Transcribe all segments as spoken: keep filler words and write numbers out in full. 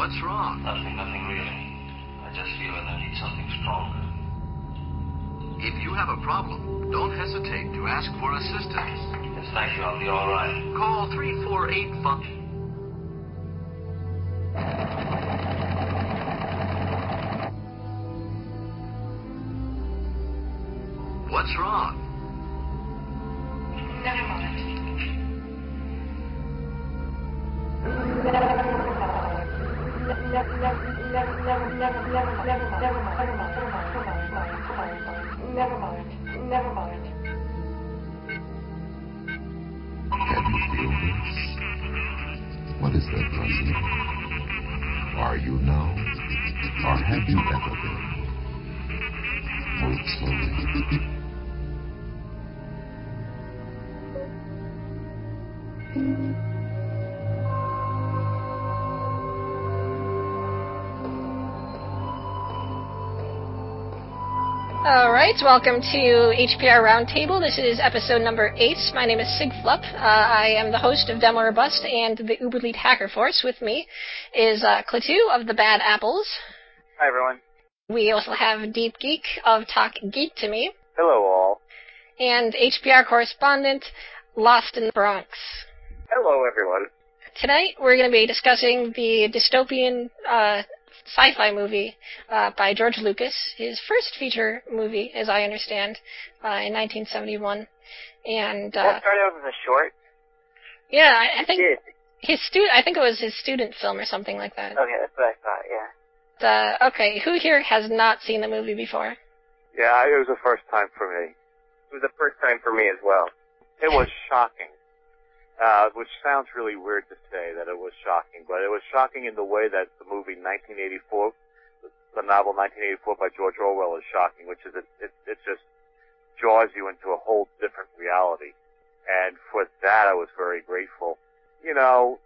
What's wrong? Nothing, nothing really. I just feel that I need something stronger. If you have a problem, don't hesitate to ask for assistance. Yes, thank you. I'll be all right. Call three four eight five. What's wrong? Never mind. Never mind. Never mind. Have you feelings? What is that, Rusty? Are you now? Or have you ever been? Move slowly. All right, welcome to H P R Roundtable. This is episode number eight. My name is Sigflup. Uh, I am the host of Demo or Bust and the Uber Lead Hacker Force. With me is uh, Klaatu of the Bad Apples. Hi, everyone. We also have Deep Geek of Talk Geek to Me. Hello, all. And H P R correspondent Lost in the Bronx. Hello, everyone. Tonight we're going to be discussing the dystopian uh, sci-fi movie uh, by George Lucas, his first feature movie, as I understand, uh, in nineteen seventy-one. And uh, that started out as a short? Yeah, I, I think it his stu- I think it was his student film or something like that. Okay, that's what I thought, yeah. Uh, okay, who here has not seen the movie before? Yeah, it was the first time for me. It was the first time for me as well. It was shocking. Uh, which sounds really weird to say that it was shocking, but it was shocking in the way that the movie nineteen eighty-four, the novel nineteen eighty-four by George Orwell is shocking, which is it, it, it just jaws you into a whole different reality. And for that, I was very grateful. You know,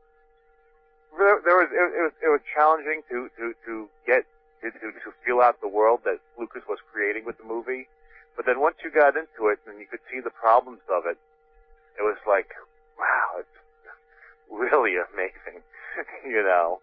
there, there was, it, it was, it was challenging to, to, to get, to, to, to feel out the world that Lucas was creating with the movie. But then once you got into it and you could see the problems of it, it was like, wow, it's really amazing, you know.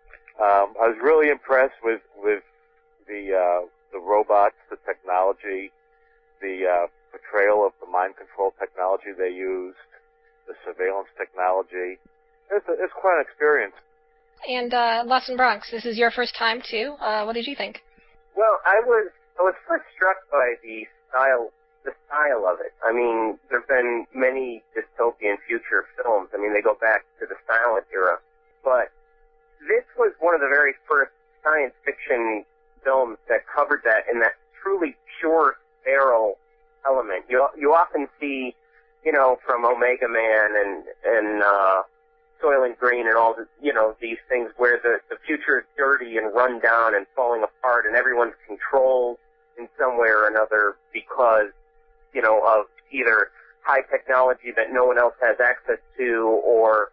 Um, I was really impressed with with the uh, the robots, the technology, the uh, portrayal of the mind control technology they used, the surveillance technology. It's, a, it's quite an experience. And uh, Lost in Bronx, this is your first time too. Uh, what did you think? Well, I was I was first struck by the style. The style of it. I mean, there have been many dystopian future films. I mean, they go back to the silent era. But this was one of the very first science fiction films that covered that in that truly pure, sterile element. You you often see, you know, from Omega Man and, and uh, Soylent Green and all the, you know, these things where the, the future is dirty and run down and falling apart and everyone's controlled in some way or another because you know, of either high technology that no one else has access to or,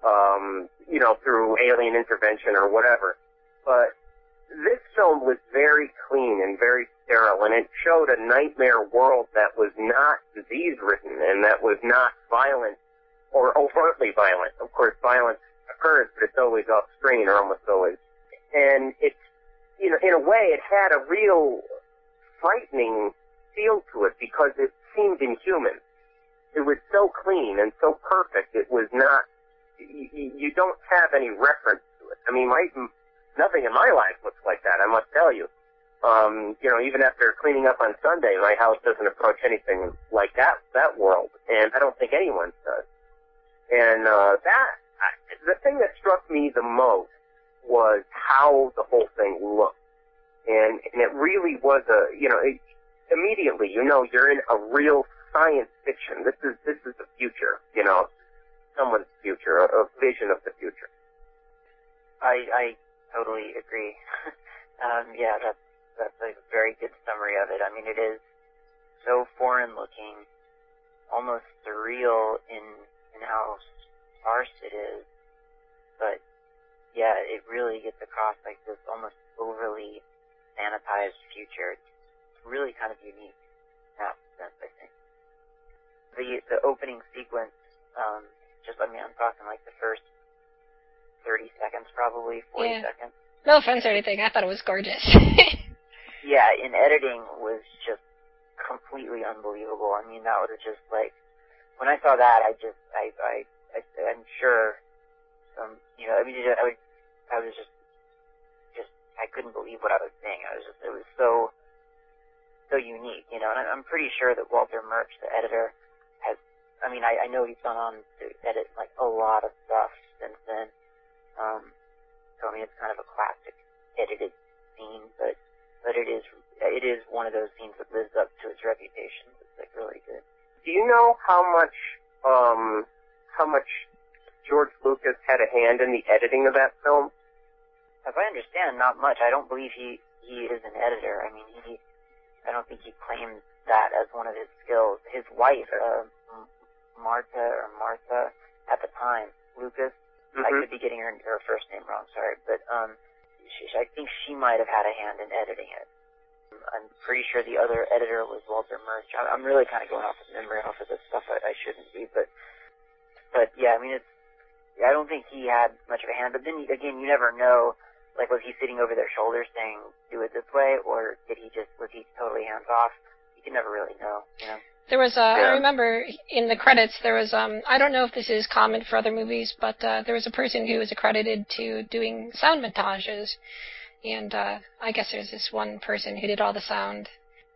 um, you know, through alien intervention or whatever. But this film was very clean and very sterile, and it showed a nightmare world that was not disease-ridden and that was not violent or overtly violent. Of course, violence occurs, but it's always off-screen or almost always. And it's, you know, in a way, it had a real frightening feel to it because it seemed inhuman. It was so clean and so perfect. It was not, you, you don't have any reference to it. I mean, my, nothing in my life looks like that, I must tell you. Um, you know, even after cleaning up on Sunday, my house doesn't approach anything like that, that world. And I don't think anyone's does. And, uh, that, I, the thing that struck me the most was how the whole thing looked. And, and it really was a, you know, it, immediately, you know, you're in a real science fiction. This is this is the future, you know, someone's future, a, a vision of the future. I I totally agree. um, yeah, that's that's a very good summary of it. I mean, it is so foreign looking, almost surreal in in how sparse it is, but yeah, it really gets across like this almost overly sanitized future. It's really kind of unique in that sense, I think. The the opening sequence, um, just I mean, I'm talking like the first thirty seconds, probably forty yeah. seconds. No offense or anything. I thought it was gorgeous. Yeah, in editing was just completely unbelievable. I mean, that was just like, when I saw that, I just, I, I, I I'm sure, um, you know, I mean, I, was, I was just, just, I couldn't believe what I was seeing. I was just, it was so, so unique, you know, and I'm pretty sure that Walter Murch, the editor, has, I mean, I, I know he's gone on to edit, like, a lot of stuff since then. Um, so, I mean, it's kind of a classic edited scene, but But it is it is one of those scenes that lives up to its reputation. It's like really good. Do you know how much um how much George Lucas had a hand in the editing of that film? As I understand, not much. I don't believe he he is an editor. I mean, he I don't think he claims that as one of his skills. His wife, uh, Martha or Martha, at the time, Lucas. Mm-hmm. I could be getting her her first name wrong. Sorry, but um. I think she might have had a hand in editing it. I'm pretty sure the other editor was Walter Murch. I'm really kind of going off of memory off of this stuff. I, I shouldn't be, but but yeah, I mean, it's. I don't think he had much of a hand. But then again, you never know. Like, was he sitting over their shoulders saying, "Do it this way," or did he just was he totally hands off? You can never really know, you know. There was, uh, yeah. I remember in the credits, there was, um, I don't know if this is common for other movies, but uh, there was a person who was accredited to doing sound montages. And uh, I guess there's this one person who did all the sound.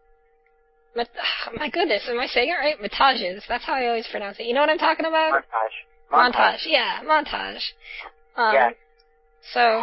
But, oh, my goodness, am I saying it right? Montages. That's how I always pronounce it. You know what I'm talking about? Montage. Montage. Montage. Yeah, montage. Um, yeah. So,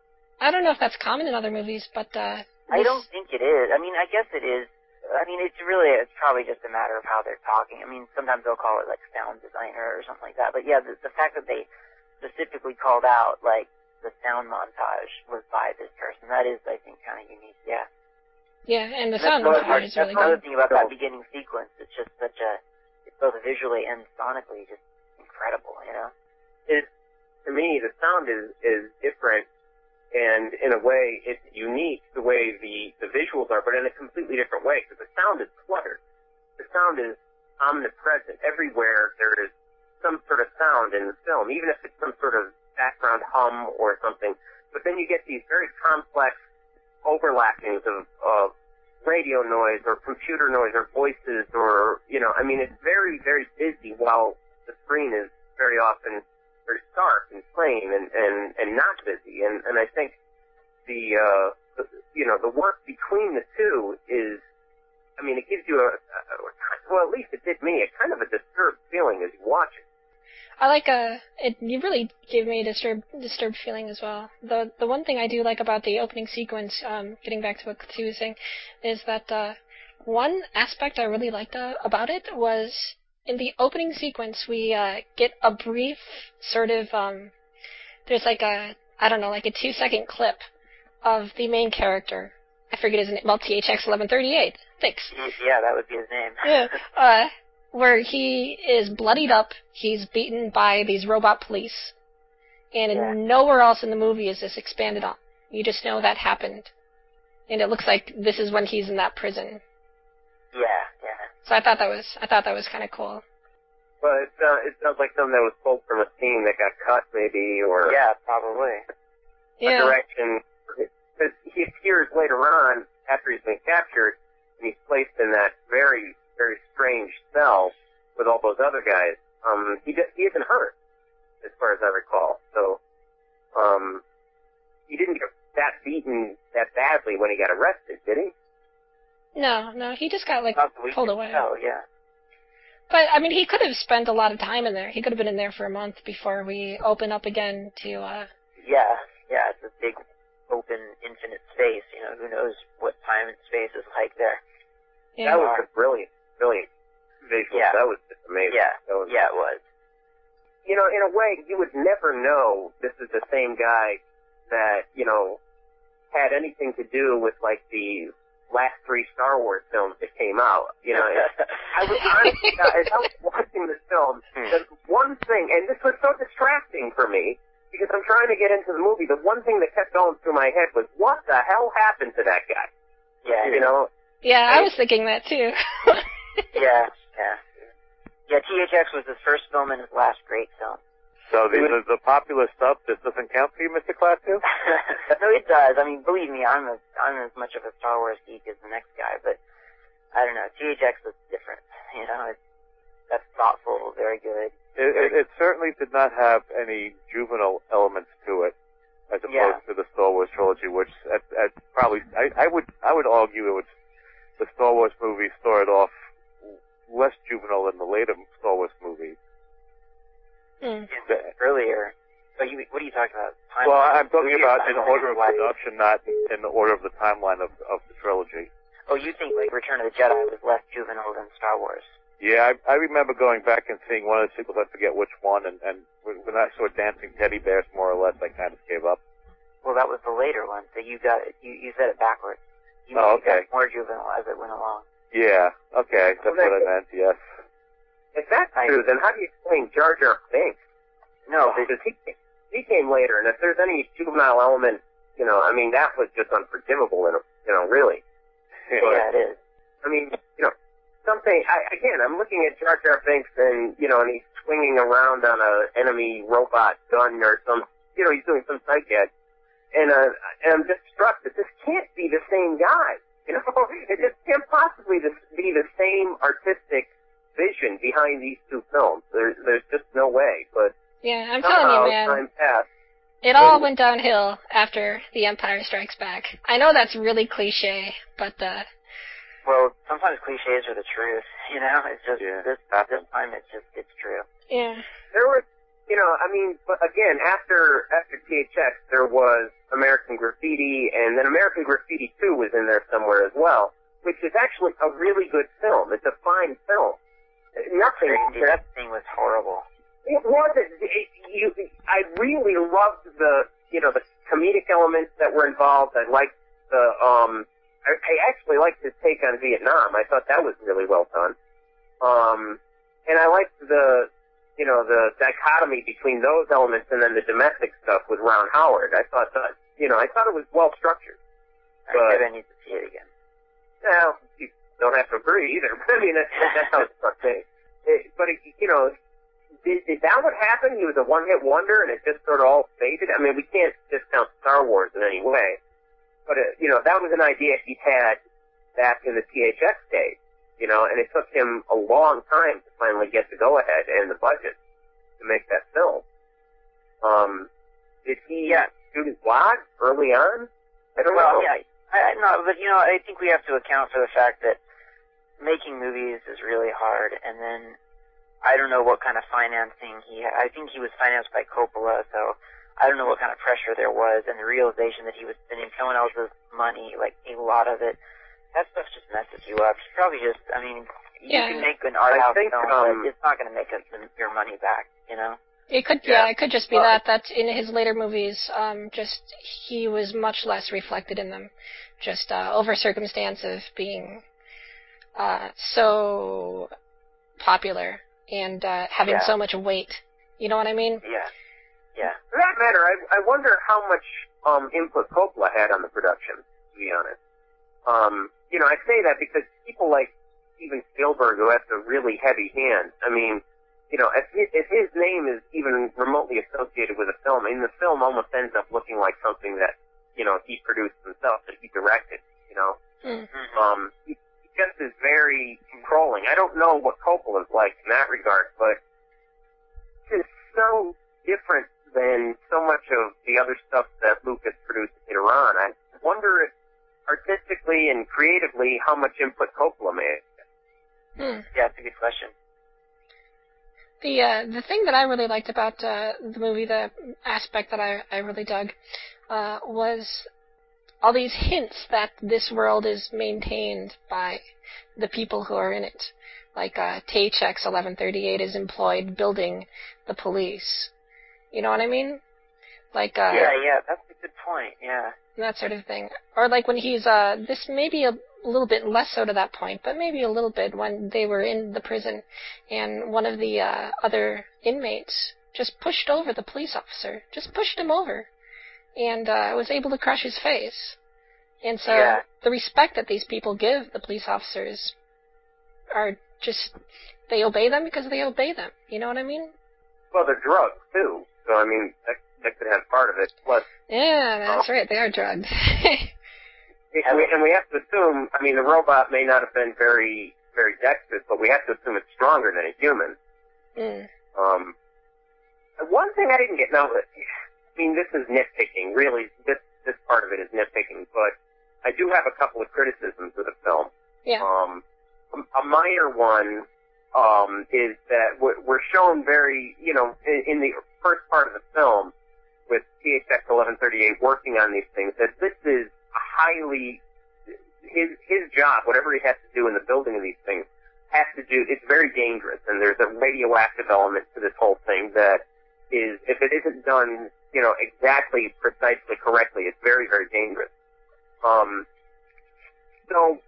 I don't know if that's common in other movies, but... Uh, I don't think it is. I mean, I guess it is. I mean, it's really, it's probably just a matter of how they're talking. I mean, sometimes they'll call it, like, sound designer or something like that. But, yeah, the, the fact that they specifically called out, like, the sound montage was by this person, that is, I think, kind of unique, yeah. Yeah, and the and sound montage is really good. That's another good. thing about that beginning sequence. It's just such a, it's both visually and sonically just incredible, you know? It, to me, the sound is, is different. And in a way, it's unique the way the, the visuals are, but in a completely different way, because the sound is cluttered. The sound is omnipresent. Everywhere there is some sort of sound in the film, even if it's some sort of background hum or something. But then you get these very complex overlappings of, of radio noise or computer noise or voices or, you know, I mean, it's very, very busy while the screen is very often very stark and plain and, and, and not busy. And, and I think the, uh, the, you know, the work between the two is, I mean, it gives you a, a, well, at least it did me, a kind of a disturbed feeling as you watch it. I like a, it you really gave me a disturbed, disturbed feeling as well. The the one thing I do like about the opening sequence, um, getting back to what Katsu was saying, is that, uh, one aspect I really liked uh, about it was, in the opening sequence, we uh, get a brief sort of, um, there's like a, I don't know, like a two-second clip of the main character. I forget his name. Well, T H X eleven thirty-eight. Thanks. Yeah, that would be his name. Yeah. Uh, where he is bloodied up. He's beaten by these robot police. And yeah. nowhere else in the movie is this expanded on. You just know that happened. And it looks like this is when he's in that prison. Yeah, yeah. So I thought that was I thought that was kind of cool. Well, it, uh, it sounds like something that was pulled from a scene that got cut, maybe, or yeah, probably. A Yeah. direction. Because he appears later on after he's been captured, and he's placed in that very, very strange cell with all those other guys. Um, he d- he isn't hurt, as far as I recall. So, um, he didn't get that beaten that badly when he got arrested, did he? No, no, he just got like Possibly. pulled away. Oh, yeah. But I mean, he could have spent a lot of time in there. He could have been in there for a month before we open up again to. uh Yeah, yeah, it's a big, open, infinite space. You know, who knows what time and space is like there. Yeah. That was a brilliant, brilliant visual. Yeah. That was just amazing. Yeah, that was, yeah, it was. You know, in a way, you would never know this is the same guy that, you know, had anything to do with, like, the last three Star Wars films that came out. You know, I was honestly, as I was watching this film, the one thing, and this was so distracting for me, because I'm trying to get into the movie, the one thing that kept going through my head was, what the hell happened to that guy? Yeah. You know? Yeah, I was thinking that too. yeah, yeah. Yeah, T H X was his first film and his last great film. So the, the, the popular stuff, this doesn't count for you, Mister Klaatu? No, it does. I mean, believe me, I'm a, I'm as much of a Star Wars geek as the next guy, but I don't know. T H X was different. You know, it's, that's thoughtful, very good. It, it, it certainly did not have any juvenile elements to it, as opposed Yeah. to the Star Wars trilogy, which at, at probably I, I would I would argue it was the Star Wars movies started off less juvenile than the later Star Wars movies. Mm. Earlier. So you, what are you talking about? Time Well, I'm talking about in timeline? order of production, not in the order of the timeline of, of the trilogy. Oh, you think like Return of the Jedi was less juvenile than Star Wars? Yeah, I, I remember going back and seeing one of the sequels. I forget which one, and, and when I saw Dancing Teddy Bears, more or less, I kind of gave up. Well, that was the later one, so you got it. You, you said it backwards. You Oh, made it okay. more juvenile as it went along. Yeah, okay, that's Well, what I meant. Yes. If that's true, then how do you explain Jar Jar Binks? No, Because he, he came later, and if there's any juvenile element, you know, I mean, that was just unforgivable, in a, you know, really. yeah, it is. I mean, you know, something, I, again, I'm looking at Jar Jar Binks and, you know, and he's swinging around on a enemy robot gun or some, you know, he's doing some sight gag. And, uh, and I'm just struck that this can't be the same guy. You know, it just can't possibly this, be the same artistic vision behind these two films. There, there's just no way, but Yeah, I'm somehow telling you, man. time passed. It all went downhill after The Empire Strikes Back. I know that's really cliche, but uh Well, sometimes cliches are the truth. You know, it's just Yeah. this this time it's just it's true. yeah. There was, you know, I mean, but again, after after T H X, there was American Graffiti, and then American Graffiti two was in there somewhere as well, which is actually a really good film. It's a fine film. Nothing. That thing was horrible. It wasn't. It, you, I really loved the, you know, the comedic elements that were involved. I liked the, um, I, I actually liked his take on Vietnam. I thought that was really well done. Um, and I liked the, you know, the dichotomy between those elements and then the domestic stuff with Ron Howard. I thought that, you know, I thought it was well structured. I maybe I need to see it again. Well, you don't have to agree either. I mean, that's, that's how it's struck me. It, but, it, you know, Is, is that what happened? He was a one-hit wonder, and it just sort of all faded? I mean, we can't discount Star Wars in any way, but, uh, you know, that was an idea he had back in the T H X days, you know, and it took him a long time to finally get the go-ahead and the budget to make that film. Um, did he Yeah. shoot his wad early on? I don't Well, know. yeah, I, I, no, but, you know, I think we have to account for the fact that making movies is really hard, and then I don't know what kind of financing he had. I think he was financed by Coppola, so I don't know what kind of pressure there was, and the realization that he was spending someone else's money, like a lot of it, that stuff just messes you up. It's probably just, I mean, you Yeah. can make an art I house think, film, um, but it's not going to make us your money back, you know? It could, yeah, Yeah. it could just be Well, that, that in his later movies, um, just, he was much less reflected in them. Just, uh, over circumstance of being, uh, so popular and, uh, having Yeah. so much weight. You know what I mean? Yeah. Yeah. For that matter, I, I wonder how much um, input Coppola had on the production, to be honest. Um, you know, I say that because people like Steven Spielberg, who has a really heavy hand, I mean, you know, if his, if his name is even remotely associated with a film, I mean, the film almost ends up looking like something that, you know, he produced himself, that he directed, you know. Mm. Mm-hmm. Um, he, he just is very controlling. I don't know what Coppola's like in that regard, but it's so different than so much of the other stuff that Lucas produced later on. I wonder if artistically and creatively how much input Coppola made. Hmm. Yeah, it's a good question. The uh, the thing that I really liked about uh, the movie, the aspect that I, I really dug, uh, was all these hints that this world is maintained by the people who are in it. Like uh, T H X eleven thirty-eight is employed building the police. You know what I mean? Like uh, Yeah, yeah, that's a good point, yeah. that sort of thing. Or like when he's, uh, this may be a little bit less so to that point, but maybe a little bit when they were in the prison and one of the uh, other inmates just pushed over the police officer, just pushed him over, and uh, was able to crush his face. And so Yeah. the respect that these people give the police officers are just, they obey them because they obey them. You know what I mean? well, they're drugs too. So I mean, that, that could have part of it. Plus, yeah, that's um, right. They are drugged. and, we, and we have to assume. I mean, the robot may not have been very, very dexterous, but we have to assume it's stronger than a human. Mm. Um, one thing I didn't get now. I mean, this is nitpicking. Really, this this part of it is nitpicking, but I do have a couple of criticisms of the film. Yeah. Um, a, a minor one um, is that we're we're shown very, you know, in, in the first part of the film with T H X eleven thirty-eight working on these things, that this is a highly, his his job, whatever he has to do in the building of these things, has to do, it's very dangerous, and there's a radioactive element to this whole thing that is, if it isn't done, you know, exactly, precisely, correctly, it's very, very dangerous. Um, so,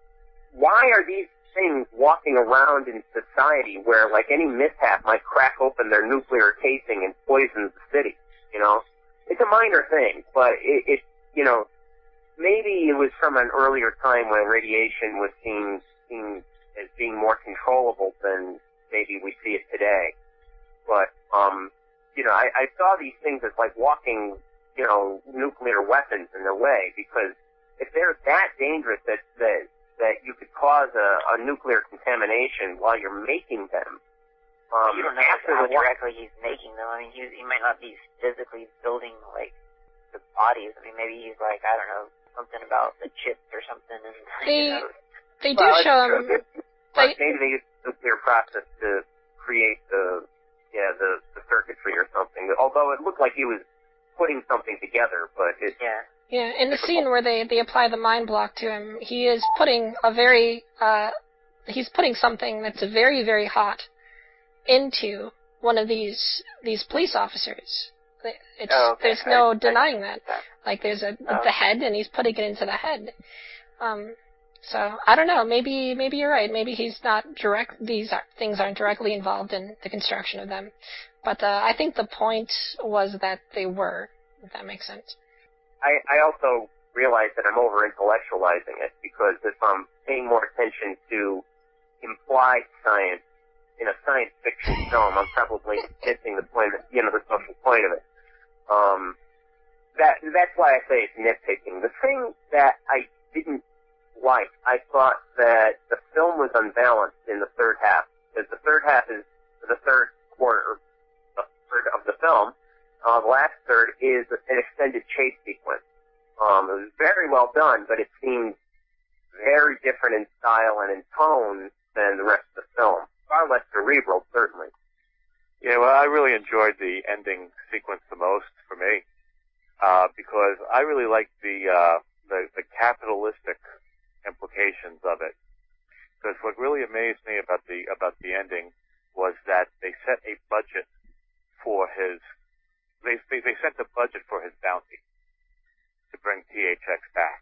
why are these things walking around in society where, like, any mishap might crack open their nuclear casing and poison the city, you know? It's a minor thing, but it, it you know, maybe it was from an earlier time when radiation was seen, seen as being more controllable than maybe we see it today. But, um, you know, I, I saw these things as like walking, you know, nuclear weapons in a way, because if they're that dangerous that, that, that you could cause a, a nuclear contamination while you're making them, um, you don't know after how the directly he's making them. I mean, he, he might not be physically building, like, the bodies. I mean, maybe he's like, I don't know, something about the chips or something. And, They, you know. they do well, show true. him. But They, maybe they use the nuclear process to create the, yeah, the, the circuitry or something. Although it looked like he was putting something together, but it, yeah. Yeah, in the scene where they, they apply the mind block to him, he is putting a very, uh, he's putting something that's very, very hot into one of these, these police officers. It's, Oh, okay. There's no I, denying I, that. Like, there's a, Oh. the head, and he's putting it into the head. Um, so, I don't know, maybe, maybe you're right. Maybe he's not direct, these are, things aren't directly involved in the construction of them. But, uh, I think the point was that they were, if that makes sense. I, I also realize that I'm over-intellectualizing it, because if I'm paying more attention to implied science in a science fiction film, I'm probably missing the point, of, you know, the social point of it. Um, that, that's why I say it's nitpicking. The thing that I didn't like, I thought that the film was unbalanced in the third half, because the third half is the third quarter, the third of the film. Uh, the last third is an extended chase sequence. Um, it was very well done, but it seemed very different in style and in tone than the rest of the film. Far less cerebral, certainly. Yeah, well, I really enjoyed the ending sequence the most for me, uh, because I really liked the, uh, the, the capitalistic implications of it. Because what really amazed me about the, about the ending was that they set a budget for his, they, they, they set the budget for his bounty to bring T H X back.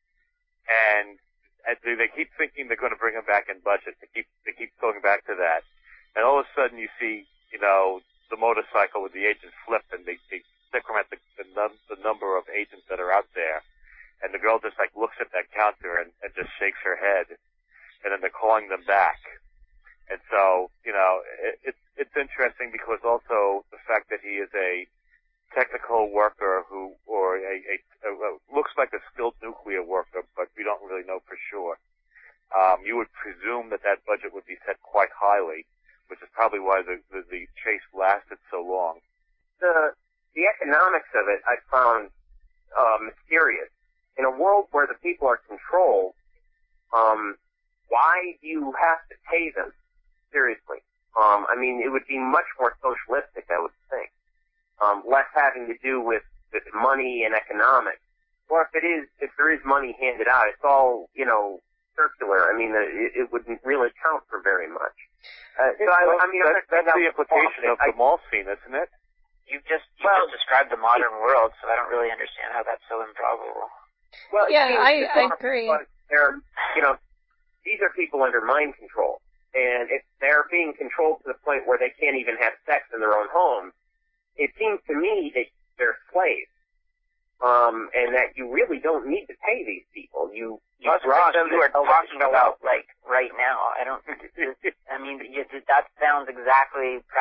And, and they, they keep thinking they're going to bring him back in budget. They keep, they keep going back to that. And all of a sudden you see, you know, the motorcycle with the agents flip, and they, they decrement the, the, num- the number of agents that are out there. And the girl just like looks at that counter and, and just shakes her head. And then they're calling them back. And so, you know, it, it's, it's interesting because also the fact that he is a technical worker who, or a, a, a, a looks like a skilled nuclear worker, but we don't really know for sure. Um, you would presume that that budget would be set quite highly, which is probably why the, the, the chase lasted so long. The, the economics of it I found, uh, mysterious. In a world where the people are controlled, um, why do you have to pay them? Seriously. Um, I mean, it would be much more socialistic, I would think. Um, less having to do with, with money and economics. Or if it is, if there is money handed out, it's all, you know, circular. I mean, it, it wouldn't really count for very much. Uh, so I, well, I mean, that's, that's the implication of the mall scene, isn't it? You just you well, just described the modern world, so I don't really understand how that's so improbable. Well, Yeah, it I- I seems agree. But they're, you know, these are people under mind control, and if they're being controlled to the point where they can't even have sex in their own home, it seems to me that they're slaves, um, and that you really don't need to pay these people. You, you Plus, draw you are them talking to about out. like right now. I don't. I mean, you, that sounds exactly practically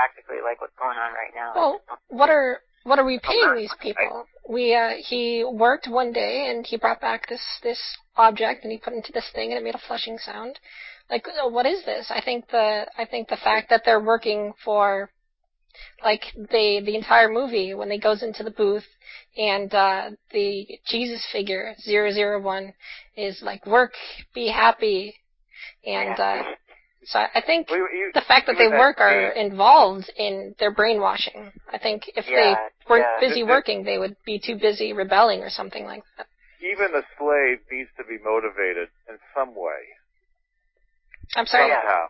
like what's going on right now. Well, what are what are we paying these people? We uh, he worked one day and he brought back this this object and he put it into this thing and it made a flushing sound. Like, what is this? I think the I think the fact that they're working for, like, they the entire movie when they goes into the booth and uh, the Jesus figure zero zero one is like, work, be happy, and uh, so I think Well, you- the fact that you they would work have- are involved in their brainwashing. I think if Yeah, they weren't yeah. busy This- working, they would be too busy rebelling or something like that. Even a slave needs to be motivated in some way. I'm sorry. Yeah. Somehow.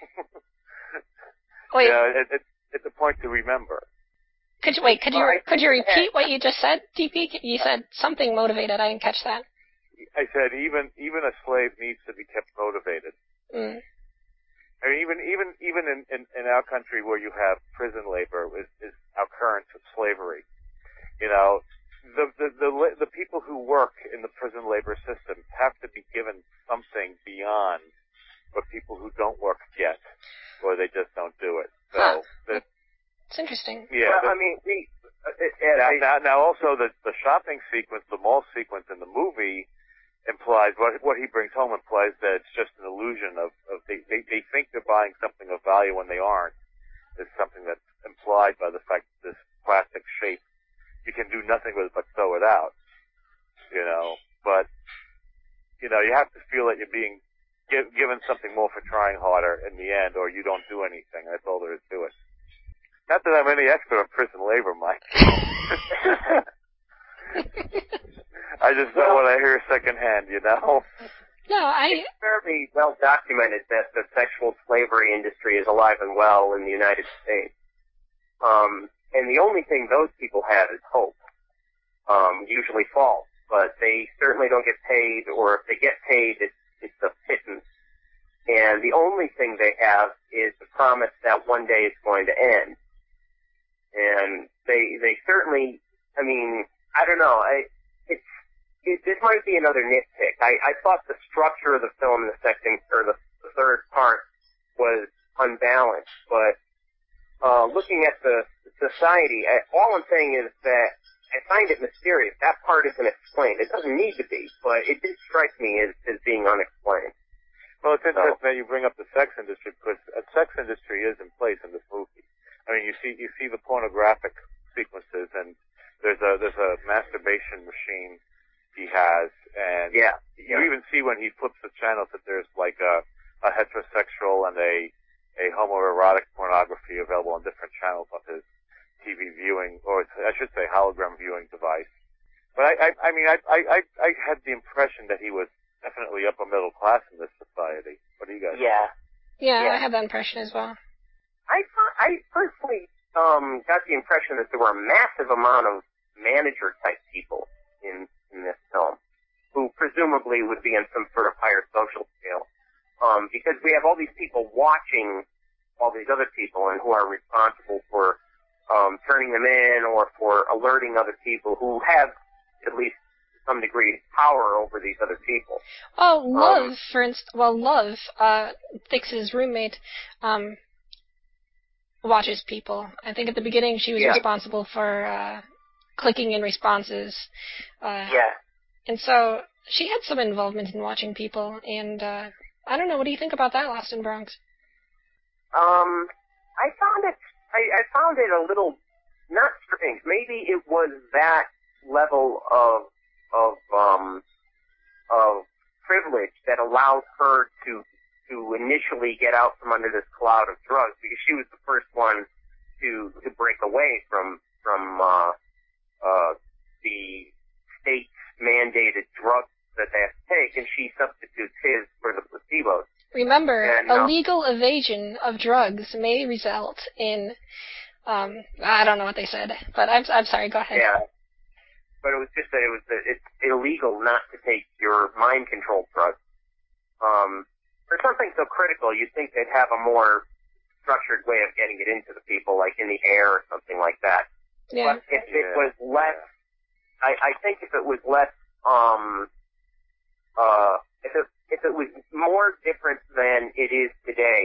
Wait, Yeah, it, it, it's a point to remember. could you wait? Could you Well, I could you think- repeat what you just said, D P? You said something motivated. I didn't catch that. I said even even a slave needs to be kept motivated. Mm. I mean, even even even in, in, in our country where you have prison labor is, is our current of slavery. You know, the, the the the people who work in the prison labor system have to be given something beyond what people who don't work get, or they just don't do it. So, Huh. the, It's interesting. yeah. Well, the- I mean, we, uh, Ed, now, I, now, now also the the shopping sequence, the mall sequence in the movie implies what what he brings home implies that it's just an illusion of, of they, they they think they're buying something of value when they aren't. It's something that's implied by the fact that this plastic shape you can do nothing with it but throw it out. You know, but you know you have to feel that you're being give, given something more for trying harder in the end, or you don't do anything. That's all there is to it. Not that I'm any expert on prison labor, Mike. I just know what I hear secondhand, you know? No, I it's fairly well documented that the sexual slavery industry is alive and well in the United States. Um, and the only thing those people have is hope. Um, usually false, but they certainly don't get paid, or if they get paid, it's, it's a pittance. And the only thing they have is the promise that one day it's going to end. And they, they certainly, I mean, I don't know, I, it's, it, this might be another nitpick. I, I thought the structure of the film in the second, or the, the third part was unbalanced, but, uh, looking at the society, I, all I'm saying is that I find it mysterious. That part isn't explained. It doesn't need to be, but it did strike me as, as being unexplained. Well, it's interesting that you bring up the sex industry, because a sex industry is in place in this movie. I mean, you see, you see the pornographic sequences, and there's a there's a masturbation machine he has, and Yeah. you yeah. even see when he flips the channels that there's like a a heterosexual and a a homoerotic pornography available on different channels on his T V viewing, or I should say hologram viewing device. But I I, I mean I, I I I had the impression that he was definitely upper middle class in this society. What do you guys? Yeah. yeah, Yeah. I had that impression as well. I thought, I personally um, got the impression that there were a massive amount of manager-type people in, in this film, who presumably would be on some sort of higher social scale, um, because we have all these people watching all these other people and who are responsible for um, turning them in or for alerting other people who have at least to some degree power over these other people. Oh, Love, Um, for instance. Well, Love, uh, Thix's roommate, um, watches people. I think at the beginning she was Yeah. responsible for uh, clicking in responses. Uh, Yeah. And so she had some involvement in watching people. And uh, I don't know. What do you think about that, Lost in Bronx? Um, I found it, I, I found it a little, not strange. Maybe it was that level of, of, um, of privilege that allowed her to, to initially get out from under this cloud of drugs, because she was the first one to, to break away from, from, uh, uh, the state mandated drugs that they have to take, and she substitutes his for the placebos. Remember, Yeah, no. illegal evasion of drugs may result in, um, I don't know what they said, but I'm I'm sorry. Go ahead. Yeah. But it was just that it was that it's illegal not to take your mind control drugs. Um, for something so critical, you'd think they'd have a more structured way of getting it into the people, like in the air or something like that. Yeah. But if it Yeah. was less, I, I think if it was less, um, uh, if it if it was more different than it is today, taking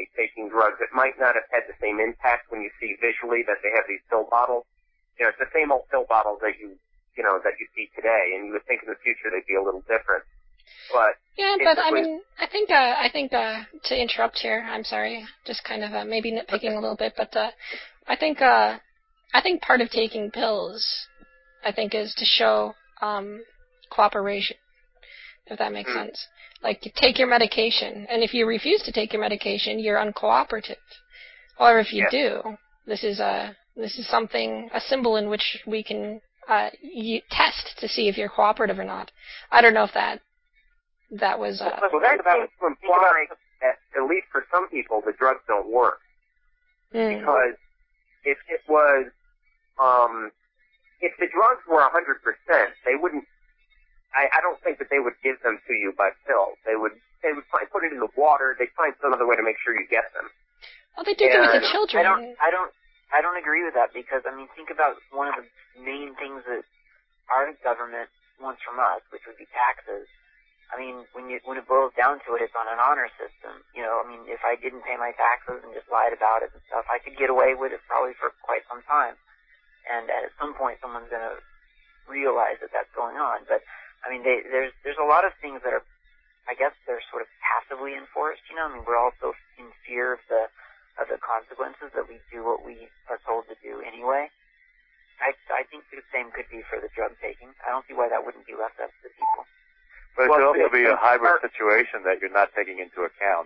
taking drugs, it might not have had the same impact when you see visually that they have these pill bottles. You know, it's the same old pill bottles that you, you know, that you see today, and you would think in the future they'd be a little different. But yeah, but I mean, I think, uh, I think, uh, to interrupt here, I'm sorry, just kind of, uh, maybe nitpicking a little bit, but, uh, I think, uh, I think part of taking pills, I think, is to show, um, cooperation, if that makes mm. sense. Like, you take your medication, and if you refuse to take your medication, you're uncooperative. Or if you yes. do, this is a, this is something, a symbol in which we can, uh, you test to see if you're cooperative or not. I don't know if that, that was, uh... Well, that seems to imply that, at least for some people, the drugs don't work. Mm. Because if it was, um, if the drugs were one hundred percent, they wouldn't, I, I don't think that they would give them to you by pills. They would, they would find, put it in the water, they'd find some other way to make sure you get them. Well, they do give it to children. I don't, I don't, I don't agree with that because, I mean, think about one of the main things that our government wants from us, which would be taxes. I mean, when you, when it boils down to it, it's on an honor system. You know, I mean, if I didn't pay my taxes and just lied about it and stuff, I could get away with it probably for quite some time. And at some point, someone's going to realize that that's going on. But, I mean, they, there's, there's a lot of things that are, I guess they're sort of passively enforced, you know. I mean, we're also in fear of the, of the consequences that we do what we are told to do anyway. I, I think the same could be for the drug taking. I don't see why that wouldn't be left up to the people. But it could also be a hybrid situation that you're not taking into account.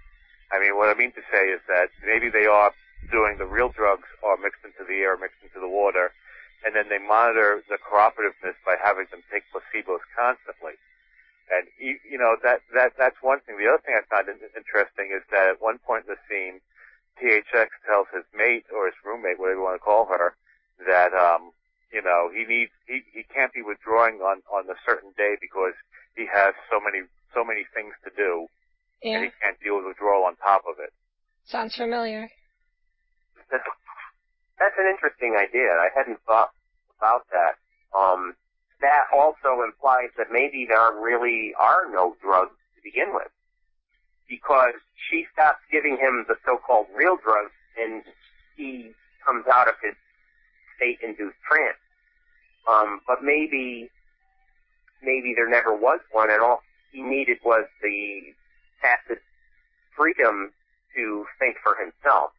I mean, what I mean to say is that maybe they are doing the real drugs are mixed into the air, mixed into the water, and then they monitor the cooperativeness by having them take placebos constantly. And, you know, that, that, that's one thing. The other thing I found interesting is that at one point in the scene, T H X tells his mate or his roommate, whatever you want to call her, that, um, you know, he needs, he, he can't be withdrawing on, on a certain day because he has so many, so many things to do. Yeah. And he can't deal with withdrawal on top of it. Sounds familiar. That's, that's an interesting idea. I hadn't thought about that. Um, that also implies that maybe there really are no drugs to begin with. Because she stops giving him the so-called real drugs and he comes out of his state-induced trance. Um, but maybe, maybe there never was one and all he needed was the tacit freedom to think for himself.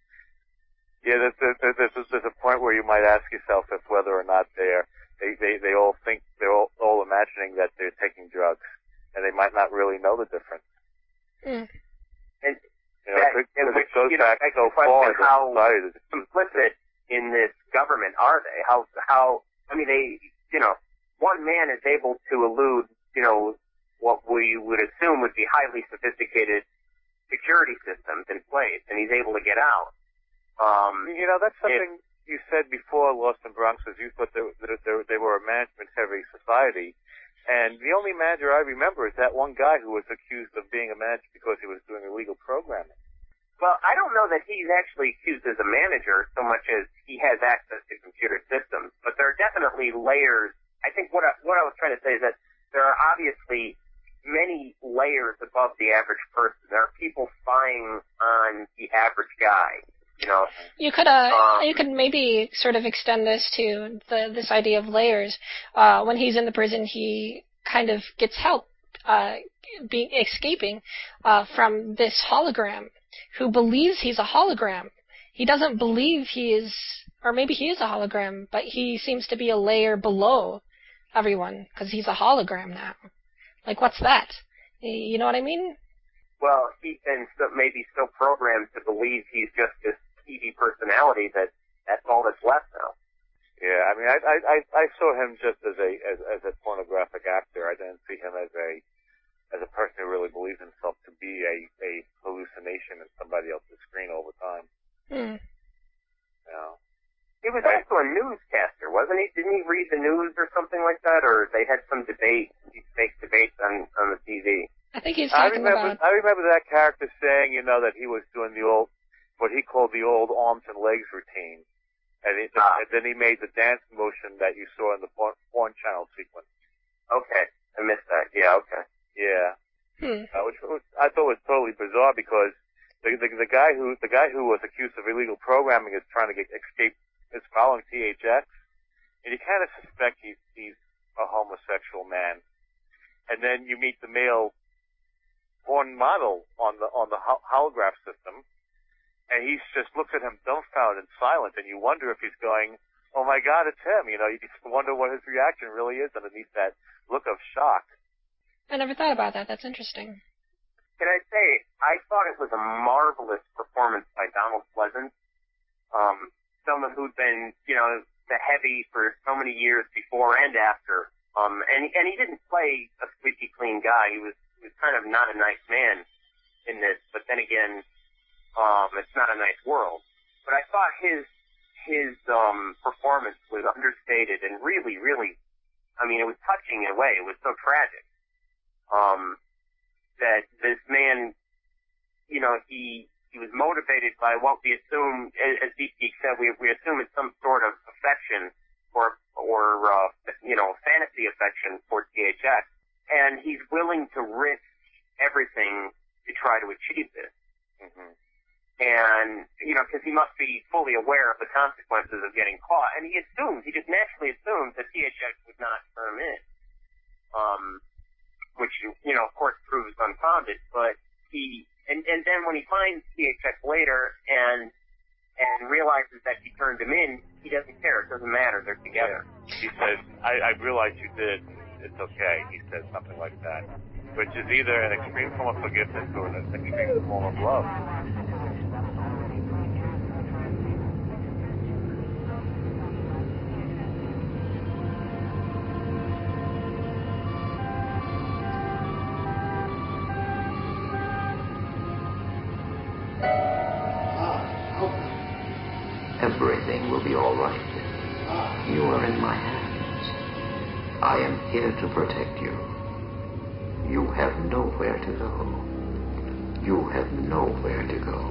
Yeah, there's, there's, there's, there's a point where you might ask yourself if whether or not they're, they, they, they all think, they're all, all imagining that they're taking drugs, and they might not really know the difference. Mm. And, you know, that, it, and it goes you know, back so far that how society is complicit in this government are they? How, how, I mean, they, you know, one man is able to elude, you know, what we would assume would be highly sophisticated security systems in place, and he's able to get out. Um, you know, that's something it, you said before, Lost in Bronx, was you thought they, they, they were a management-heavy society. And the only manager I remember is that one guy who was accused of being a manager because he was doing illegal programming. Well, I don't know that he's actually accused as a manager so much as he has access to computer systems. But there are definitely layers. I think what I, what I was trying to say is that there are obviously many layers above the average person. There are people spying on the average guy. You know, you could uh, um, you could maybe sort of extend this to the this idea of layers. Uh, when he's in the prison, he kind of gets help, uh, being escaping uh, from this hologram, who believes he's a hologram. He doesn't believe he is, or maybe he is a hologram, but he seems to be a layer below everyone because he's a hologram now. Like, what's that? You know what I mean? Well, he's been so, maybe so programmed to believe he's just this T V personality that that's all that's left now. Yeah, I mean, I I I saw him just as a as, as a pornographic actor. I didn't see him as a as a person who really believes himself to be a a hallucination in somebody else's screen all the time. Hmm. You know. He was also a newscaster, wasn't he? Didn't he read the news or something like that? Or they had some debate, these fake debates on on the T V. I think he's I talking remember, about. I remember that character saying, you know, that he was doing the old, what he called the old arms and legs routine, and, it, ah. and then he made the dance motion that you saw in the porn, porn channel sequence. Okay, I missed that. Yeah, okay. Yeah. Hmm. Uh, which was, I thought was totally bizarre because the, the the guy who the guy who was accused of illegal programming is trying to get escape is following T H X, and you kind of suspect he's he's a homosexual man, and then you meet the male born model on the on the ho- holograph system, and he just looks at him dumbfounded and silent, and you wonder if he's going, "Oh my God, it's him!" You know, you just wonder what his reaction really is underneath that look of shock. I never thought about that. That's interesting. Can I say, I thought it was a marvelous performance by Donald Pleasance, um, someone who'd been, you know, the heavy for so many years before and after. Um, and, and he didn't play a squeaky clean guy. He was, he was kind of not a nice man in this, but then again, um, it's not a nice world. But I thought his, his, um, performance was understated and really, really, I mean, it was touching in a way. It was so tragic. Um, that this man, you know, he he was motivated by what we assume, as Deep said, we we assume it's some sort of affection or or uh, you know, fantasy affection for T H X, and he's willing to risk everything to try to achieve this. Mm-hmm. And you know, because he must be fully aware of the consequences of getting caught, and he assumed, he just naturally assumed that T H X would not turn him in. Um. Which, you know, of course proves unfounded, but he, and, and then when he finds T H X later and, and realizes that she turned him in, he doesn't care. It doesn't matter. They're together. He says, I, I realize you did. It's okay. He says something like that, which is either an extreme form of forgiveness or an extreme form of love. Everything will be all right. You are in my hands. I am here to protect you. You have nowhere to go. You have nowhere to go.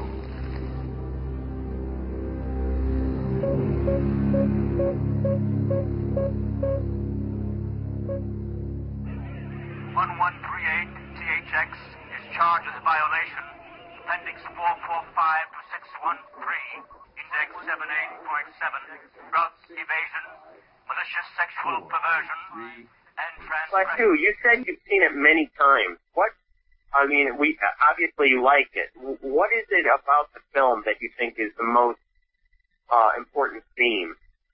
one one three eight T H X is charged with violation. Appendix four four five to six one three. Index seven eight point seven, drug evasion, malicious sexual perversion, and transgression. Like you, you said you've seen it many times. What, I mean, we obviously you like it. What is it about the film that you think is the most uh, important theme?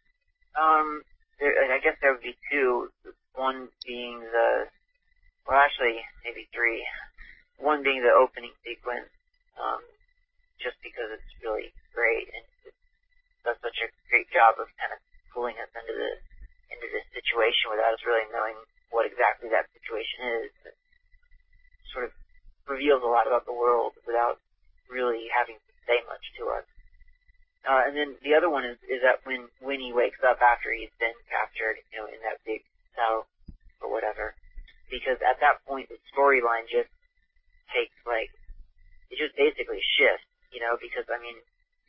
Um, I guess there would be two. One being the, well, actually, maybe three. One being the opening sequence, um, just because it's really great and it does such a great job of kind of pulling us into the into this situation without us really knowing what exactly that situation is. It sort of reveals a lot about the world without really having to say much to us. Uh, and then the other one is, is that when Winnie wakes up after he's been captured, you know, in that big cell or whatever, because at that point the storyline just takes like, it just basically shifts, you know, because I mean,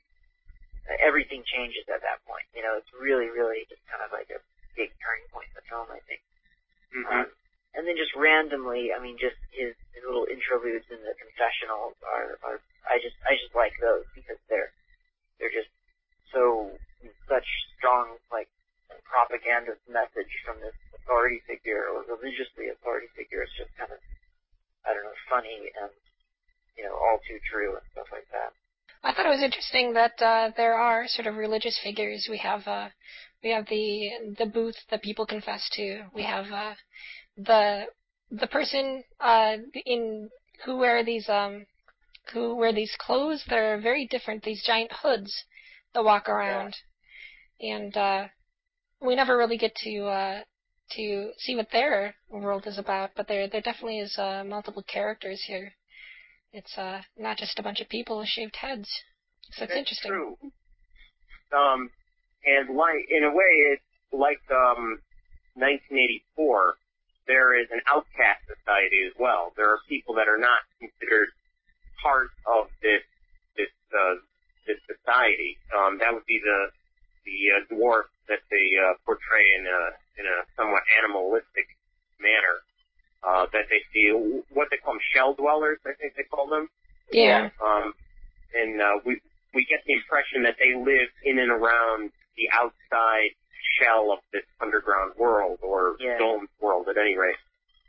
everything changes at that point. You know, it's really, really just kind of like a big turning point in the film, I think. Mm-hmm. Um, and then just randomly, I mean, just his, his little interludes in the confessionals are, are, I just, I just like those because they're, they're just so, such strong, like, propaganda message from this authority figure or religiously authority figure. It's just kind of, I don't know, funny and, you know, all too true and stuff like that. I thought it was interesting that uh, there are sort of religious figures. We have uh, we have the the booth that people confess to. We have uh, the the person uh, in who wear these um who wear these clothes. They're very different. These giant hoods that walk around, yeah. and uh, we never really get to uh, to see what their world is about. But there there definitely is uh, multiple characters here. It's uh, not just a bunch of people with shaved heads. So it's That's interesting. True. Um, and like, in a way, it's like um, nineteen eighty-four. There is an outcast society as well. There are people that are not considered part of this this uh, this society. Um, that would be the the uh, dwarf that they uh, portray in a in a somewhat animalistic manner. Uh, that they see, what they call them, shell dwellers, I think they call them. Yeah. Um, and uh, we we get the impression that they live in and around the outside shell of this underground world, or yeah. domed world at any rate.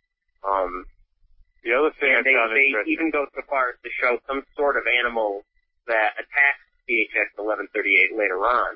Um, the other thing and I they, found they interesting... even go so far as to show some sort of animal that attacks T H X eleven thirty-eight later on.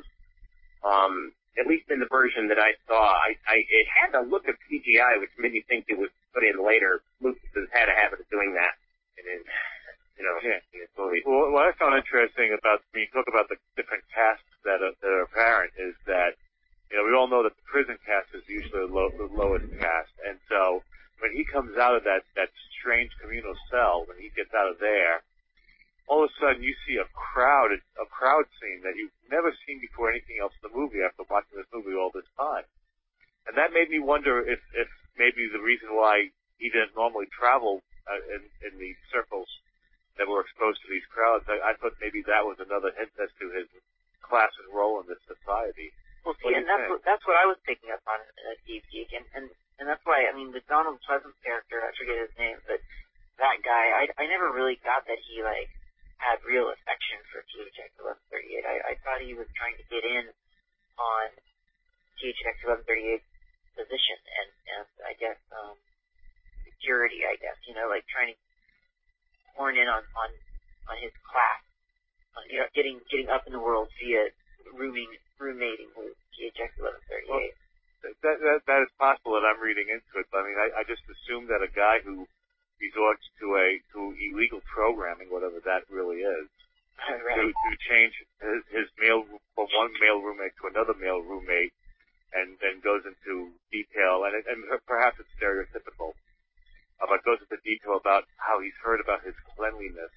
Um, at least in the version that I saw, I, I it had a look of C G I, which made me think it was put in later. Lucas has had a habit of doing that in his, you know, yeah. in his movies. Well, what I found interesting about, when you talk about the different casts that are, that are apparent, is that, you know, we all know that the prison cast is usually the, low, the lowest cast, and so when he comes out of that, that strange communal cell, when he gets out of there, all of a sudden you see a crowd, a crowd scene that you've never seen before anything else in the movie after watching this movie all this time. And that made me wonder if, if maybe the reason why he didn't normally travel uh, in, in the circles that were exposed to these crowds, I, I thought maybe that was another hint as to his class and role in this society. Well, see, and that's what, that's what I was picking up on, uh, Steve Geek, and, and, and that's why, I mean, the Donald Pleasance character, I forget his name, but that guy, I, I never really got that he, like, had real affection for T H X eleven thirty-eight. I, I thought he was trying to get in on T H X eleven thirty-eight's position and, and I guess, um, security, I guess, you know, like trying to horn in on, on, on his class, on, you know, getting, getting up in the world via rooming, roommating with T H X eleven thirty-eight. Well, that, that, that is possible that I'm reading into it, but I mean, I, I just assumed that a guy who resorts to a to illegal programming, whatever that really is, right. to, to change his, his male from one male roommate to another male roommate, and then goes into detail, and, it, and perhaps it's stereotypical, uh, but goes into detail about how he's heard about his cleanliness.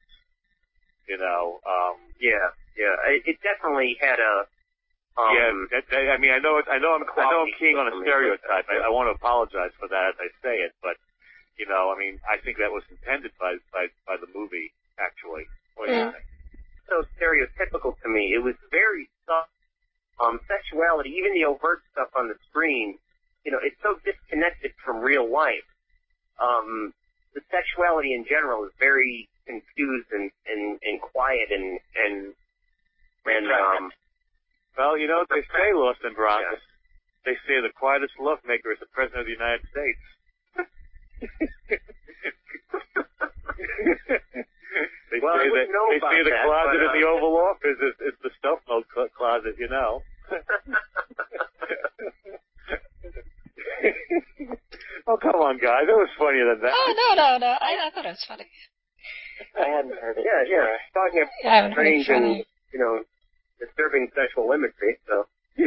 You know, um, yeah, yeah, it, it definitely had a. Um, yeah, that, that, I mean, I know, it, I know, I'm, I know, I'm keying on a stereotype. I, I want to apologize for that as I say it, but. You know, I mean, I think that was intended by by, by the movie, actually. What do you think? So stereotypical to me. It was very soft. Um, sexuality, even the overt stuff on the screen, you know, it's so disconnected from real life. Um, the sexuality in general is very confused and, and, and quiet and, and, and, um, well, you know what they say, Lost in Bronx? Yeah. They say the quietest lovemaker is the President of the United States. they well, say, that, they say the that, closet but, uh, in the Oval Office is, is the stealth mode cl- closet, you know. Oh, come on, guys. That was funnier than that. Oh, no, no, no. I, I thought it was funny. I hadn't heard it. Yeah, yeah. Talking about yeah, strange and, you know, disturbing sexual imagery, so.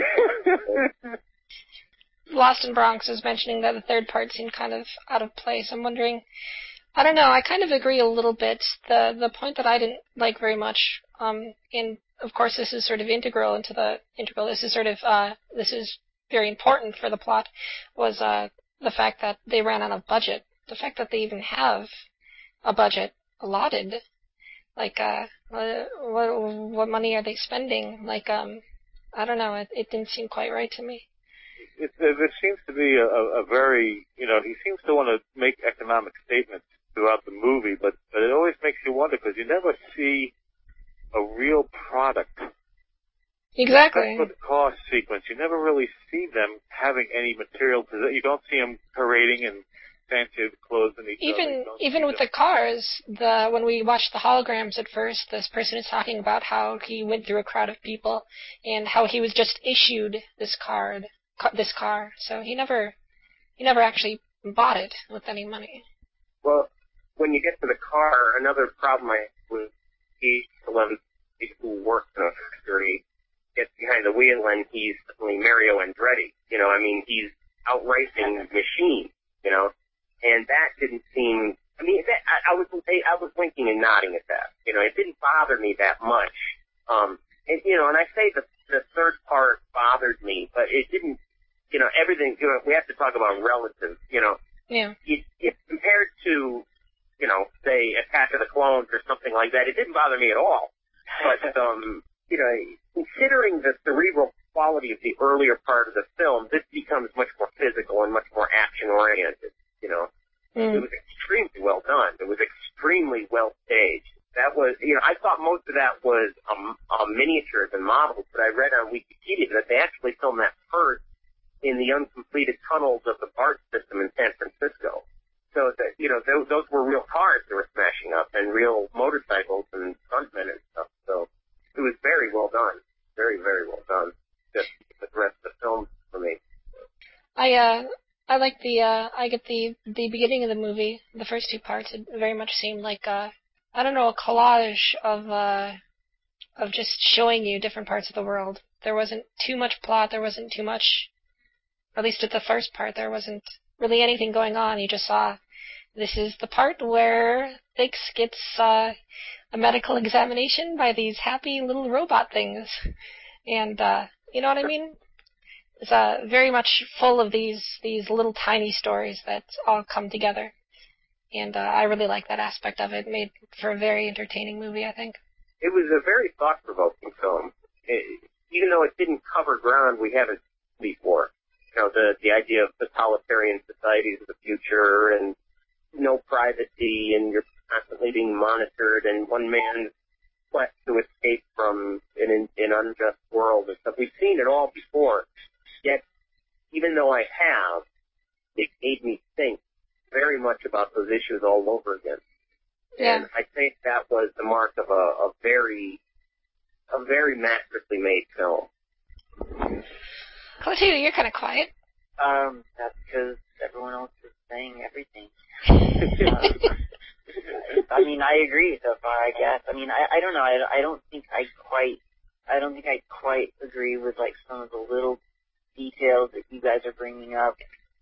Lost in Bronx was mentioning that the third part seemed kind of out of place. I'm wondering, I don't know, I kind of agree a little bit. The the point that I didn't like very much, um, and of course this is sort of integral into the, integral, this is sort of, uh, this is very important for the plot, was uh, the fact that they ran out of budget. The fact that they even have a budget allotted. Like, uh, what, what, what money are they spending? Like, um, I don't know, it, it didn't seem quite right to me. It, it, it seems to be a, a very, you know, he seems to want to make economic statements throughout the movie, but, but it always makes you wonder because you never see a real product. Exactly. That's for the car sequence. You never really see them having any material. You don't see them parading and fancy clothes and each even other. even with them. The cars, the when we watched the holograms at first, this person is talking about how he went through a crowd of people and how he was just issued this card, this car. So he never he never actually bought it with any money. Well, when you get to the car, another problem I have with T eleven who works in a factory gets behind the wheel and he's suddenly Mario Andretti. You know, I mean, he's outracing machines. You know. And that didn't seem, I mean, that, I, I was I was winking and nodding at that. You know, it didn't bother me that much. Um, and, you know, and I say the, the third part bothered me, but it didn't, you know, everything, you know, we have to talk about relative, you know. Yeah. It, it compared to, you know, say, Attack of the Clones or something like that, it didn't bother me at all. But, um, you know, considering the cerebral quality of the earlier part of the film, this becomes much more physical and much more action-oriented. You know, mm. It was extremely well done. It was extremely well staged. that was, you know, I thought most of that was um, um, miniatures and models, but I read on Wikipedia that they actually filmed that first in the uncompleted tunnels of the BART system in San Francisco. So that, you know, those, those were real cars that were smashing up and real motorcycles and stuntmen and stuff. So it was very well done. Very, very well done. Just the rest of the film for me. I, uh, I like the, uh, I get the, the beginning of the movie, the first two parts, it very much seemed like, uh, I don't know, a collage of, uh, of just showing you different parts of the world. There wasn't too much plot, there wasn't too much, at least at the first part, there wasn't really anything going on. You just saw, this is the part where Thix gets, uh, a medical examination by these happy little robot things. And, uh, you know what I mean? It's uh, very much full of these these little tiny stories that all come together. And uh, I really like that aspect of it. It made for a very entertaining movie, I think. It was a very thought-provoking film. It, even though it didn't cover ground we haven't before. You know, the, the idea of totalitarian societies of the future and no privacy and you're constantly being monitored and one man's quest to escape from an, an unjust world and stuff. We've seen it all before. Yet, even though I have, it made me think very much about those issues all over again. Yeah. And I think that was the mark of a, a very, a very masterfully made film. Clotilde, you're kind of quiet. Um, that's because everyone else is saying everything. um, I mean, I agree so far, I guess. I mean, I, I don't know. I, I don't think I quite, I don't think I quite agree with, like, some of the little details that you guys are bringing up.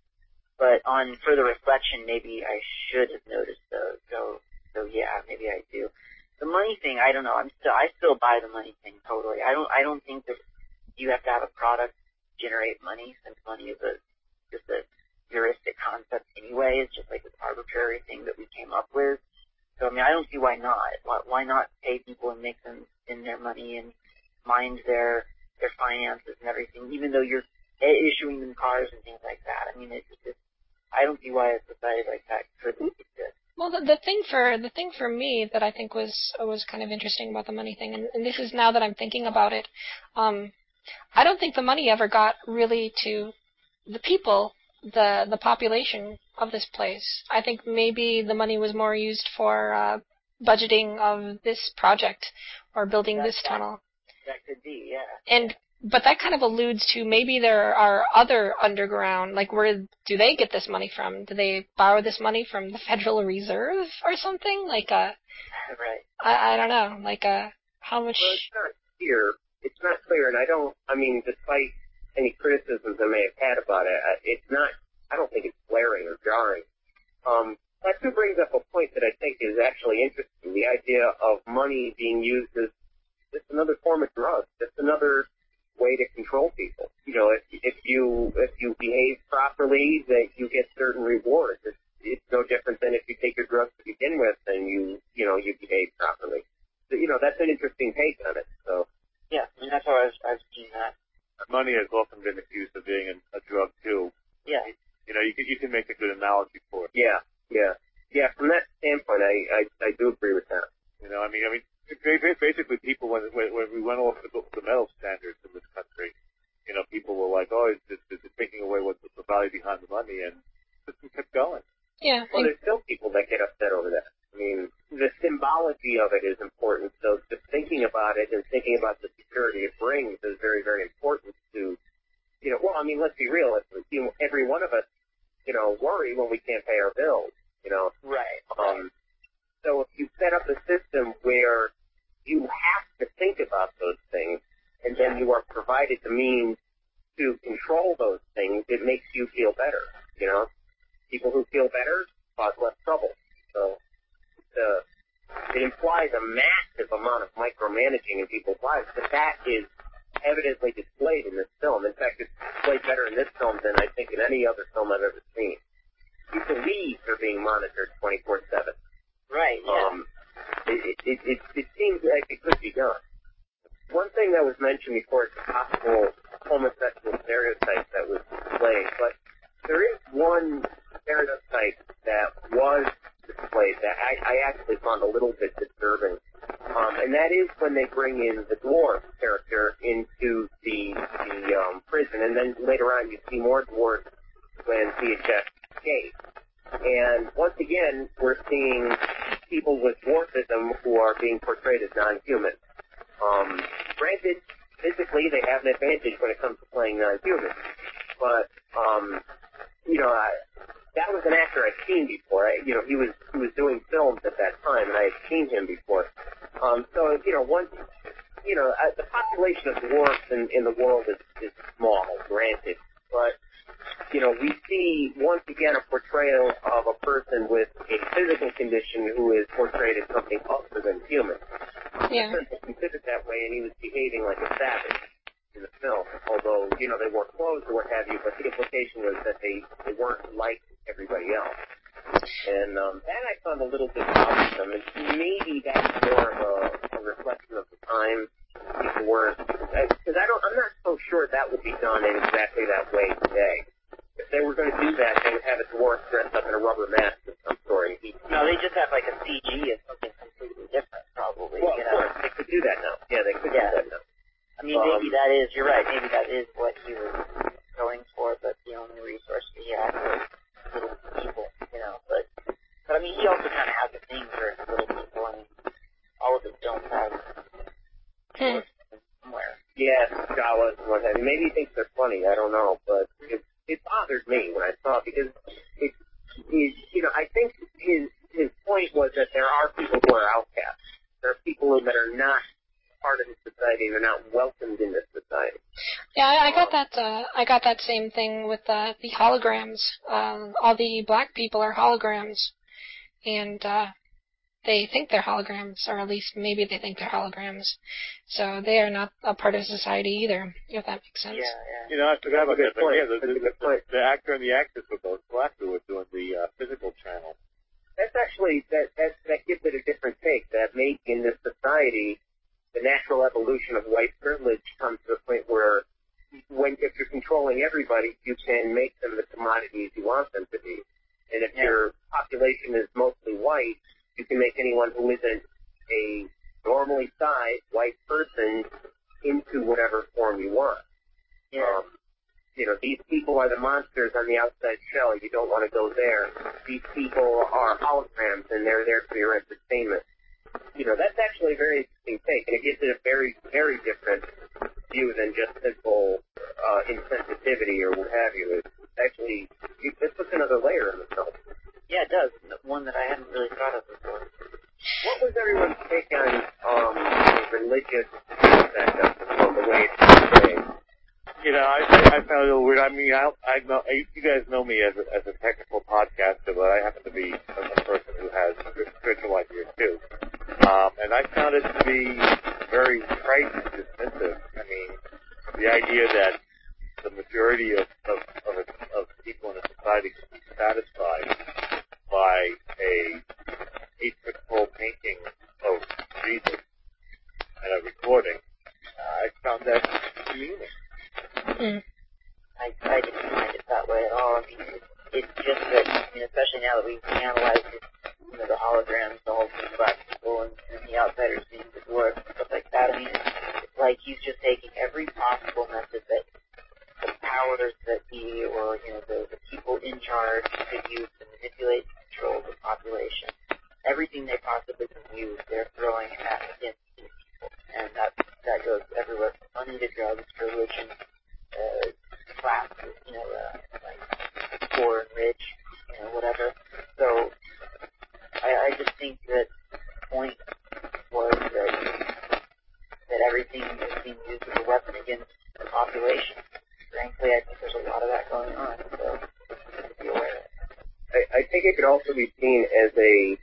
But on further reflection, maybe I should have noticed those. So, so yeah, maybe I do. The money thing, I don't know. I'm still, I still buy the money thing totally. I don't, I don't think that you have to have a product generate money, since money is a, just a heuristic concept anyway. It's just like this arbitrary thing that we came up with. So, I mean, I don't see why not. Why, why not pay people and make them spend their money and mind their, their finances and everything, even though you're issuing them cars and things like that. I mean, it's just, I don't see why a society like that couldn't exist. Well, the, the thing for the thing for me that I think was was kind of interesting about the money thing, and, and this is now that I'm thinking about it, um, I don't think the money ever got really to the people, the the population of this place. I think maybe the money was more used for uh, budgeting of this project or building That, this that, tunnel. That could be, yeah. And but that kind of alludes to maybe there are other underground, like where do they get this money from? Do they borrow this money from the Federal Reserve or something? Like a, right. I, I don't know, like a, how much? Well, it's not clear. It's not clear, and I don't, I mean, despite any criticisms I may have had about it, it's not, I don't think it's glaring or jarring. Um, that too brings up a point that I think is actually interesting, the idea of money being used as just another form of drug, just another way to control people. You know, if, if you if you behave properly, that you get certain rewards. It's, it's no different than if you take your drugs to begin with and you you know you behave properly. So, you know, that's an interesting take on it. So yeah, I mean, that's how I've, I've seen that. Money has often been accused of being a, a drug too. Yeah. You know, you can you can make a good analogy for it. Yeah, yeah, yeah. From that standpoint, I I, I do agree with that. You know, I mean, I mean. Basically, people, when, when when we went off the, the metal standards in this country, you know, people were like, oh, it's, it's, it's taking away what's the value behind the money, and the system kept going. Yeah. Well, there's still people that get upset over that. I mean, the symbology of it is important, so just thinking about it and thinking about the security it brings is very, very important to, you know, well, I mean, let's be real. You know, every one of us, you know, worry when we can't pay our bills, you know. Right. Um, so if you set up a system where you have to think about those things, and then you are provided the means to control those things, it makes you feel better, you know? People who feel better cause less trouble. So uh, it implies a massive amount of micromanaging in people's lives, but that is evidently displayed in this film. In fact, it's displayed better in this film than I think in any other film I've ever seen. You believe they're being monitored twenty-four seven. Right, yeah. Um, It, it, it, it seems like it could be done. One thing that was mentioned before is the possible homosexual stereotype that was displayed, but there is one stereotype that was displayed that I, I actually found a little bit disturbing. Um, and that is when they bring in the dwarf character into the the um, prison, and then later on you see more dwarves when T H X escapes. And once again, we're seeing people with dwarfism who are being portrayed as non-human. Um, granted, physically they have an advantage when it comes to playing non-human, but um, you know, I, that was an actor I'd seen before. I, you know, he was he was doing films at that time, and I had seen him before. Um, so you know, once you know, uh, the population of dwarfs in, in the world is, is small, granted, but you know, we see once again a portrayal of a person with a physical condition who is portrayed as something other than human. Yeah. The person was considered that way, and he was behaving like a savage in the film. Although, you know, they wore clothes or what have you, but the implication was that they, they weren't like everybody else. And um, that I found a little bit bothersome, and maybe that's more of a, a reflection of the time. People weren't, because I don't, I'm not so sure that would be done in exactly that way today. If they were going to do that, they would have a dwarf dressed up in a rubber mask of some sort. No, they just have like a C G of something completely different, probably. Well, you of know? course, they could do that now. Yeah, they could Yeah. do that now. I mean, Um, maybe that is, you're right, maybe that is what he was going for, but the only resource he had was little people, you know. But, but I mean, he also kind of has a thing for little people. I mean, all of his films have Hmm. somewhere. Yeah, Jawas and what have you. Maybe he thinks they're funny. I don't know, but it, it bothered me when I saw it because it, it, you know, I think his his point was that there are people who are outcasts. There are people that are not part of the society. They're not welcomed in this society. Yeah, I, I got that. Uh, I got that same thing with uh, the holograms. Um, all the black people are holograms, and uh, they think they're holograms, or at least maybe they think they're holograms. So they are not a part of society either, if that makes sense. Yeah, yeah. You know, I forgot about that. But yeah, the, the, That's a good the, point. the actor and the actress were both black who were doing the uh, physical channel. That's actually that that that gives it a different take. That make in this society, the natural evolution of white privilege comes to the point where, when if you're controlling everybody, you can make them the commodities you want them to be. And if Yeah. your population is mostly white, you can make anyone who isn't a normally sized white person into whatever form you want. Yeah. Um, you know, these people are the monsters on the outside shell. You don't want to go there. These people are holograms, and they're there for your entertainment. You know, that's actually a very interesting take, and it gives it a very, very different view than just simple uh, insensitivity or what have you. It's actually, it, it puts another layer in the film. Yeah, it does. One that I hadn't really thought of before. What was everyone's take on um, the religious aspect of the film, the way it's portrayed? You know, I, I, I found it a little weird. I mean, I, I know I, you guys know me as a, as a technical podcaster, but I happen to be a, a person who has spiritual ideas too. Um, and I found it to be very trite and dismissive. I mean, the idea that the majority of of, of, a, of people in a society can be satisfied by a eight foot tall painting of Jesus and a recording, uh, I found that demeaning. Mm. I, I didn't find it that way at all. I mean, it, it's just that, I mean, especially now that we've analyzed it, you know, the holograms, the whole thing about people and, and the outsiders being the dwarves and stuff like that. I mean, it's like he's just taking every possible method that the powers that be, or, you know, the, the people in charge could use to manipulate and control the population. Everything they possibly can use, they're throwing at against these people. And that, that goes everywhere from money to drugs to religion, uh, classes, you know, uh, like poor and rich, you know, whatever. So, I, I just think that the point was that, that everything is being used as a weapon against the population. Frankly, I think there's a lot of that going on, so to be aware of it. I, I think it could also be seen as a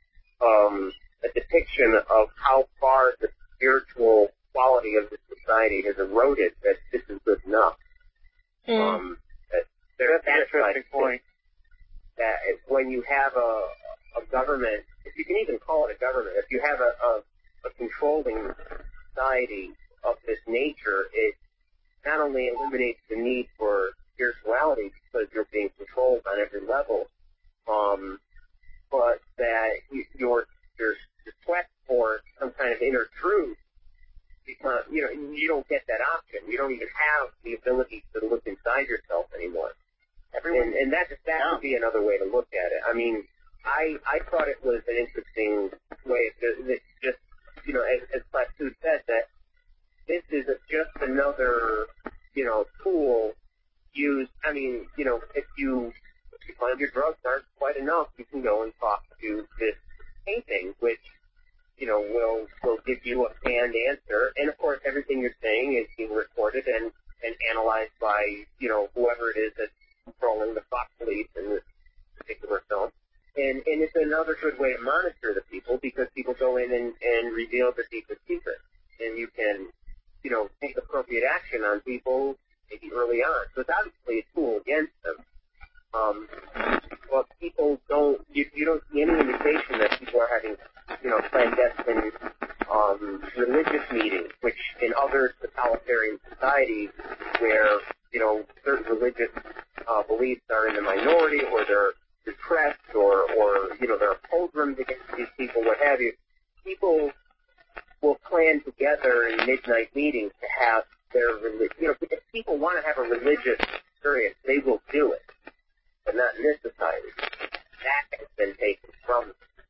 um, a depiction of how far the spiritual quality of the society has eroded that this is good enough. Mm. Um, that there's That's an interesting point. That if, when you have a, a government, if you can even call it a government, if you have a, a, a controlling society of this nature, it not only eliminates the need for spirituality because you're being controlled on every level, um, but that your your your quest for some kind of interesting way. It's just, you know, as, as Platoon said, that this is a, just another, you know, tool used. I mean, you know, if you, if you find your drugs aren't quite enough, you can go and talk to this painting, which, you know, will will give you a canned answer. And of course, everything you're saying is being recorded and, and analyzed by, you know, whoever it is that's controlling the Fox police in this particular film. And and it's another good way to monitor the people, because people go in and, and reveal their deepest secrets. And you can, you know, take appropriate action on people maybe early on. So it's obviously a tool against them. Um, but people don't, you, you don't see any indication that people are having, you know, clandestine um, religious meetings, which in other totalitarian societies where, you know, certain religious uh, beliefs are in the minority, or they're repressed, or, or, you know, there are pogroms against these people, what have you, people will plan together in midnight meetings to have their religion. You know, if people want to have a religious experience, they will do it. But not in this society. That has been taken from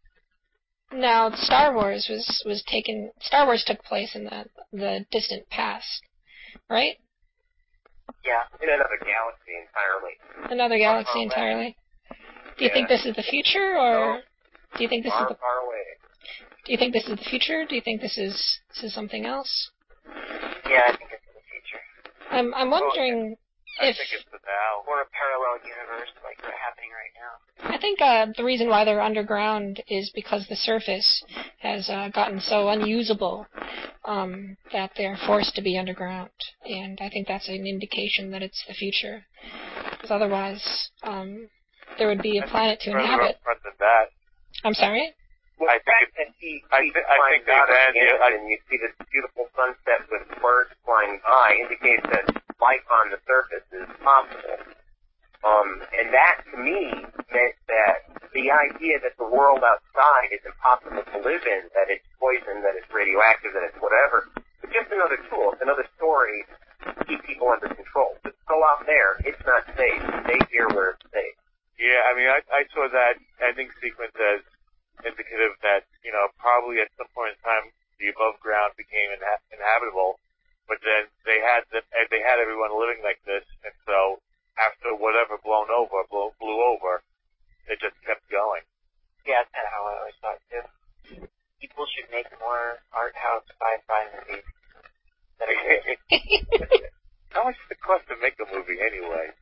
them. Now, Star Wars was, was taken. Star Wars took place in the the distant past, right? Yeah, in another galaxy entirely. Another galaxy far, far entirely. Do you yeah. think this is the future, or no. do you think this far, is the far away? Do you think this is the future? Do you think this is this is something else? Yeah, I think it's the future. I'm I'm wondering. I if, think it's the now. Or a parallel universe like what's happening right now. I think uh, the reason why they're underground is because the surface has uh, gotten so unusable um, that they're forced to be underground. And I think that's an indication that it's the future. Because otherwise, um, there would be a planet to inhabit. Than that. I'm sorry? Well, I think that he, I, th- I think they had, yeah, and you see this beautiful sunset with birds flying by indicates that life on the surface is possible. Um, and that, to me, meant that the idea that the world outside is impossible to live in, that it's poison, that it's radioactive, that it's whatever, it's just another tool. It's another story to keep people under control. Just go out there. It's not safe. Stay here where it's safe. Yeah, I mean, I, I saw that ending sequence as indicative that, you know, probably at some point in time the above ground became inha- inhabitable, but then they had the, they had everyone living like this, and so after whatever blown over, blew, blew over, it just kept going. Yeah, that's kind of how I always thought too. People should make more art house sci-fi movies. That are good. How much does it cost to make a movie anyway?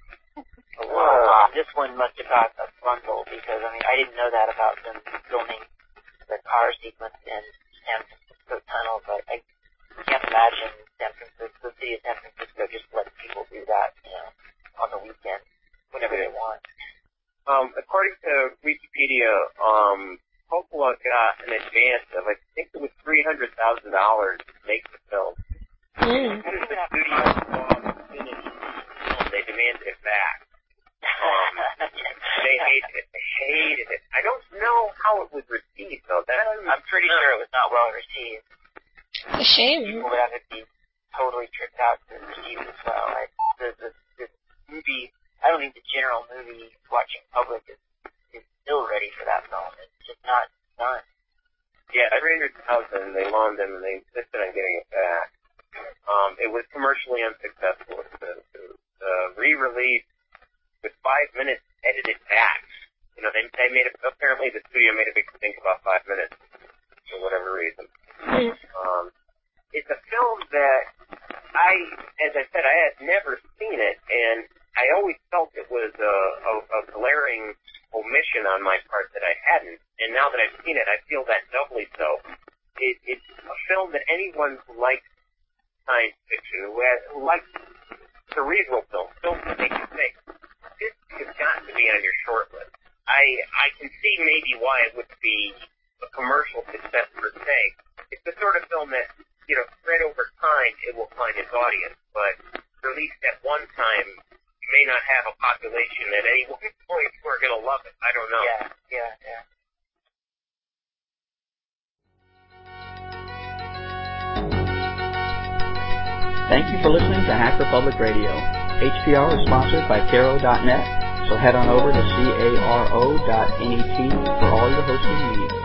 Well, this one must have cost a bundle, because, I mean, I didn't know that about them filming the car sequence in San Francisco Tunnel, but I can't imagine San Francisco, the city of San Francisco just letting people do that, you know, on the weekend, whenever they want. Um, according to Wikipedia, um, Coppola got an advance of, I think it was three hundred thousand dollars to make the film. Mm. The studio saw Infinity, and they demanded it back. Um, they hated it. They hated it. I don't know how it was received, though. That I'm pretty uh, sure it was not well received. It's a shame. People would have to be totally tripped out to receive it as well. I, the, the, the movie, I don't think the general movie watching public is, is still ready for that film. It's just not done. Yeah, three hundred thousand dollars, they loaned him, and they insisted on getting it back. Um, it was commercially unsuccessful. The, the, the re-release with five minutes edited back. You know, they they made it, apparently the studio made a big stink about five minutes for whatever reason. Mm. Um, it's a film that I, as I said, I had never seen it, and I always felt it was a, a, a glaring omission on my part that I hadn't. And now that I've seen it, I feel that doubly so. It, it's a film that anyone who likes science fiction, who, has, who likes cerebral films, films that make you think, this has got to be on your short list. I I can see maybe why it would be a commercial success per se. It's the sort of film that, you know, spread over time, it will find its audience, but released at one time may not have a population at any one point who are going to love it. I don't know. Yeah, yeah, yeah. Thank you for listening to Hacker Public Radio. H P R is sponsored by Caro dot net, so head on over to caro dot net for all your hosting needs.